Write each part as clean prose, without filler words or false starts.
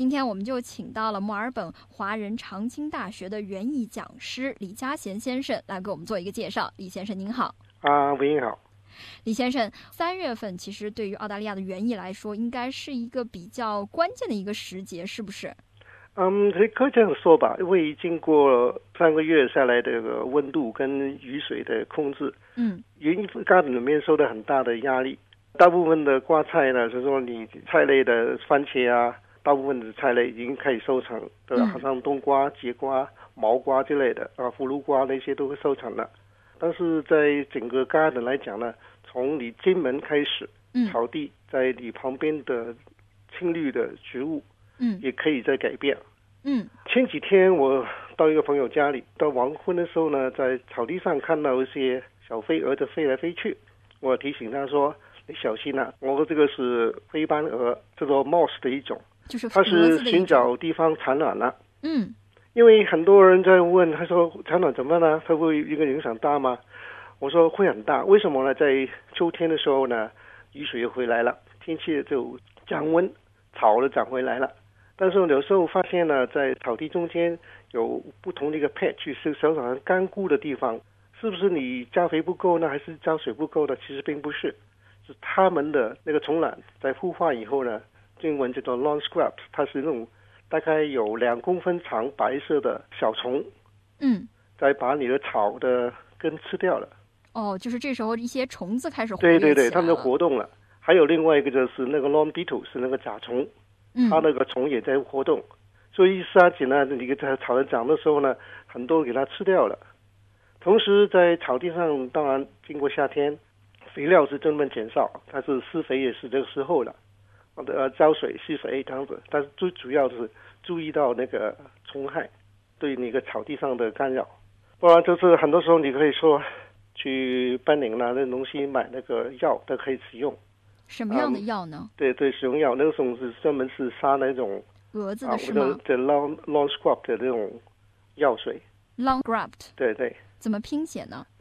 今天我们就请到了墨尔本华人常青大学的园艺讲师李嘉贤先生来给我们做一个介绍。李先生您好。 您好。 李先生，3月份其实对于澳大利亚的园艺来说应该是一个比较关键的一个时节，是不是？ 可以这样说吧，因为经过3个月下来的温度跟雨水的控制，园艺garden里面受到很大的压力。大部分的瓜菜呢，就是说你菜类的番茄啊，大部分的菜类已经开始收成，对吧？好像冬瓜、节瓜、毛瓜之类的葫芦瓜那些都会收成了。但是在整个garden来讲呢，从你进门开始，草地在你旁边的青绿的植物，也可以在改变。前几天我到一个朋友家里，到黄昏的时候呢，在草地上看到一些小飞蛾子飞来飞去，我提醒他说：“你小心啊！”我说这个是灰斑蛾，叫做 moss 的一种，它是寻找地方产卵了。因为很多人在问，他说产卵怎么呢？它会一个影响大吗？我说会很大。为什么呢？在秋天的时候呢，雨水又回来了，天气就降温，草都长回来了。但是有时候发现呢，在草地中间有不同的一个 patch， 是小小的干枯的地方，是不是你加肥不够呢，还是浇水不够呢？其实并不是，是它们的那个虫卵在孵化以后呢，英文叫做 lawn scrub， 它是那种大概有2公分长白色的小虫，再把你的草的根吃掉了。 就是这时候一些虫子开始活跃起来了。 对，它们就活动了。还有另外一个就是那个 lawn beetle， 是那个甲虫，它那个虫也在活动。所以沙井呢，你在草在长的时候呢，很多给它吃掉了。同时在草地上，当然经过夏天，肥料是专门减少，但是施肥也是这个时候了。浇水施肥这样子，但是最主要的是注意到那个虫害对那个草地上的干扰。不然就是很多时候你可以说去班宁那东西买那个药都可以使用。 什么样的药呢？ 对，使用药，那种是专门是杀那种蛾子的是吗？ 的 lawn scrub 的那种药水。 lawn scrub。 对。 怎么拼写呢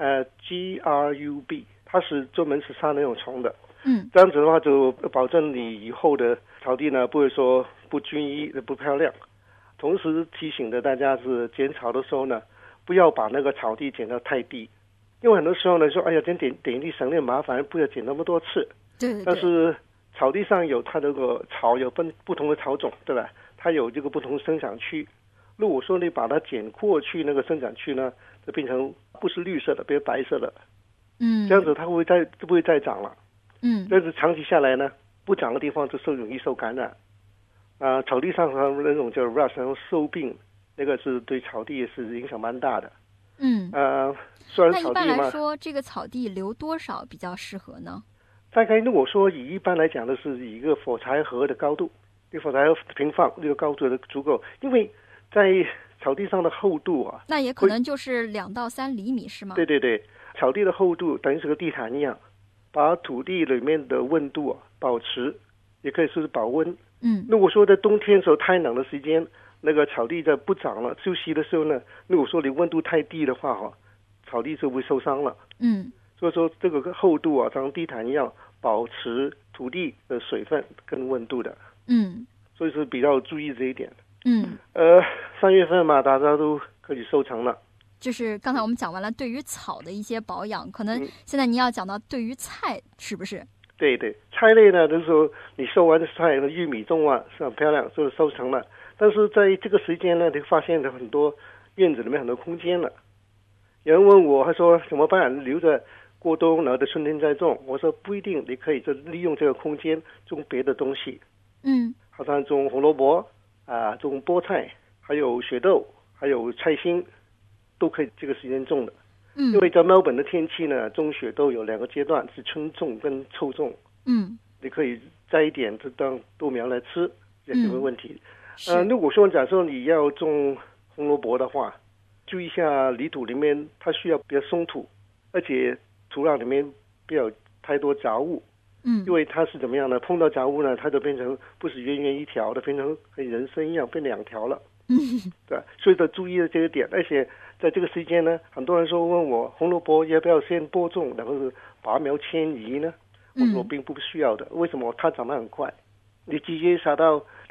？GRUB， 它是专门是杀那种虫的。这样子的话就保证你以后的草地呢不会说不均一不漂亮。同时提醒的大家是剪草的时候呢，不要把那个草地剪得太低，因为很多时候呢说哎呀点地省点麻烦，不要剪那么多次。 对。 但是草地上有它这个草有不同的草种，对吧？它有这个不同的生长区。如果说你把它剪过去那个生长区呢，就变成不是绿色的，变成白色的。这样子它不会再长了。但是长期下来呢，不长的地方就容易受感染。草地上那种叫 rust， 然后铀病，那个是对草地也是影响蛮大的。虽然草地嘛， 那一般来说，这个草地留多少比较适合呢？ 大概如果说一般来讲的是以一个火柴盒的高度，一个火柴盒平放这个高度的足够，因为在草地上的厚度啊， 那也可能就是2到3厘米是吗？ 对，草地的厚度等于是个地毯一样，把土地里面的温度保持，也可以说是保温。如果说在冬天的时候太冷的时间，那个草地在不长了休息的时候呢，如果说你温度太低的话草地就会受伤了。所以说这个厚度像地毯一样保持土地的水分跟温度的。所以是比较注意这一点。3月份嘛，大家都可以收成了。 就是刚才我们讲完了对于草的一些保养，可能现在您要讲到对于菜，是不是？ 对，菜类呢，就是说你收完的菜，玉米种是很漂亮，就是收成了。但是在这个时间呢，你发现了很多院子里面很多空间了。有人问我，他说怎么办？留着过冬，然后在春天再种。我说不一定，你可以就利用这个空间种别的东西。好像种红萝卜种菠菜，还有雪豆，还有菜心，都可以这个时间种的。因为在墨尔本的天气呢，种雪豆有2个阶段，是春种跟秋种。你可以摘一点就当豆苗来吃，也没问题。如果说假设你要种红萝卜的话，注意一下泥土里面它需要比较松土，而且土壤里面不要太多杂物。因为它是怎么样呢？碰到杂物呢，它就变成不是圆圆一条的，变成和人参一样变2条了。对，所以得注意这个点。而且在这个时间呢，很多人说问我红萝卜要不要先播种，然后是拔苗迁移呢？我说并不需要的。为什么？它长得很快，你直接撒到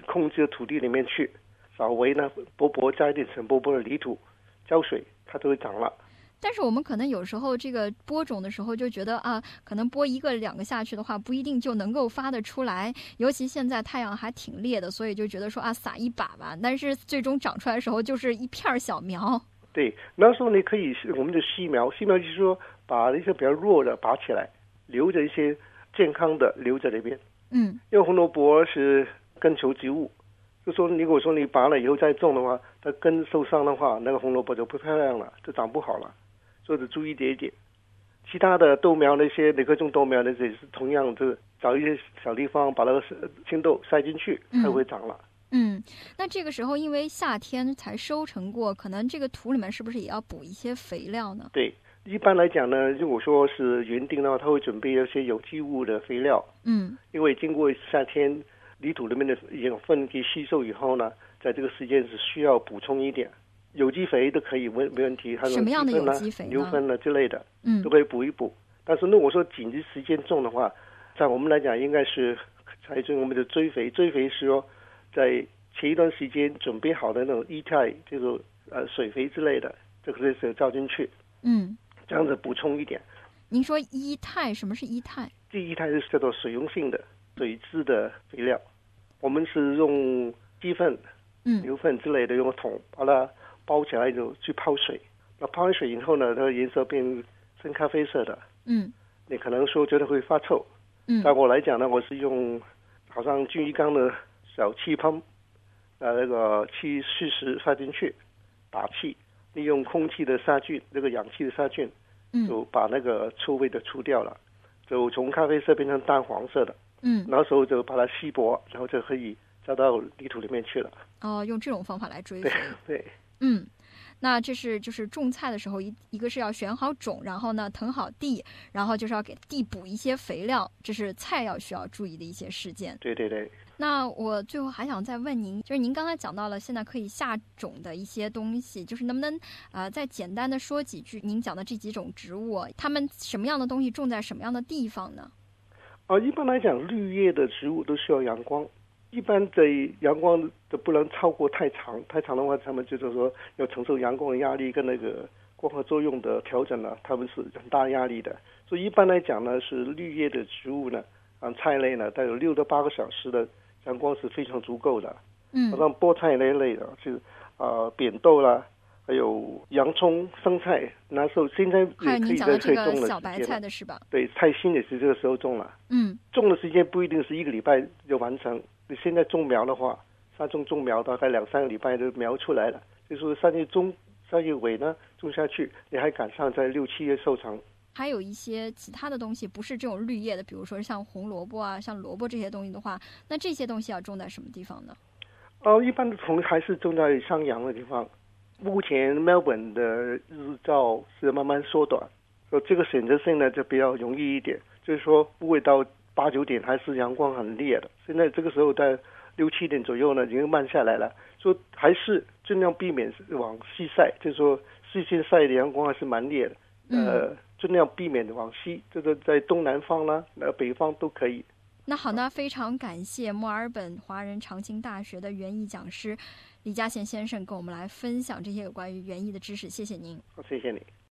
控制土地里面去，稍微呢薄加一点陈薄的泥土，浇水，它就会长了。 但是我们可能有时候这个播种的时候就觉得啊，可能播1个2个下去的话，不一定就能够发得出来。尤其现在太阳还挺烈的，所以就觉得说啊，撒一把吧。但是最终长出来的时候，就是一片小苗。 对，那时候你可以我们的细苗就是说把一些比较弱的拔起来，留着一些健康的留在那边。因为红萝卜是根球植物，就说如果说你拔了以后再种的话，它根受伤的话，那个红萝卜就不漂亮了，就长不好了。所以注意一点。其他的豆苗那些你可以种豆苗那些也是同样，就是找一些小地方把那个青豆塞进去，它会长了。 那这个时候因为夏天才收成过，可能这个土里面是不是也要补一些肥料呢？ 对，一般来讲呢，如果说是园丁的话，他会准备一些有机物的肥料。因为经过夏天泥土里面的养分给吸收以后呢，在这个时间是需要补充一点。有机肥都可以，没问题。 什么样的有机肥呢？ 牛粪之类的，都可以补一补。但是如果说紧急时间种的话，在我们来讲，应该是采用我们的追肥。追肥是说，在前一段时间准备好的那种液态，就是水肥之类的，这个是照进去。这样子补充一点。 您说液态，什么是液态？ 这液态是叫做水溶性的、水质的肥料。我们是用鸡粪、牛粪之类的，用桶把它包起来就去泡水，那泡完水以后呢，它的颜色变深咖啡色的。你可能说觉得会发臭。在我来讲呢，我是用好像均一缸的小气泵，那个气40放进去，打气，利用空气的杀菌，这个氧气的杀菌，就把那个臭味的除掉了，就从咖啡色变成淡黄色的。那时候就把它稀薄，然后就可以浇到泥土里面去了。 用这种方法来追肥。 对。 那这是就是种菜的时候，一个是要选好种，然后呢腾好地，然后就是要给地补一些肥料，这是菜要需要注意的一些事件。 对。 那我最后还想再问您，就是您刚才讲到了现在可以下种的一些东西，就是能不能再简单的说几句您讲的这几种植物，它们什么样的东西种在什么样的地方呢？ 一般来讲，绿叶的植物都需要阳光。一般的阳光都不能超过太长，太长的话，他们就是说要承受阳光的压力跟那个光合作用的调整呢，他们是很大压力的。所以一般来讲呢，是绿叶的植物呢，菜类呢，大概有6到8个小时的阳光是非常足够的。好像菠菜类的，就是扁豆啦，还有洋葱、生菜，那时候现在也可以在种的时间。 小白菜的是吧？ 对，菜心也是这个时候种了。种的时间不一定是1个礼拜就完成。你现在种苗的话，3苗大概2、3个礼拜就苗出来了。就是说3月中、3月尾呢种下去，你还赶上在6、7月收成。 还有一些其他的东西不是这种绿叶的，比如说像红萝卜啊、像萝卜这些东西的话，那这些东西要种在什么地方呢？ 一般还是种在上阳的地方。目前 Melbourne 的日照是慢慢缩短，所以这个选择性呢就比较容易一点，就是说不会到8、9点还是阳光很烈的。现在这个时候在6、7点左右呢，已经慢下来了。所以还是尽量避免往西晒，就是说西线晒的阳光还是蛮烈的。尽量避免往西，就是在东南方啦、北方都可以。 那好，那非常感谢墨尔本华人长青大学的园艺讲师李嘉贤先生跟我们来分享这些有关于园艺的知识，谢谢您。 好，谢谢你。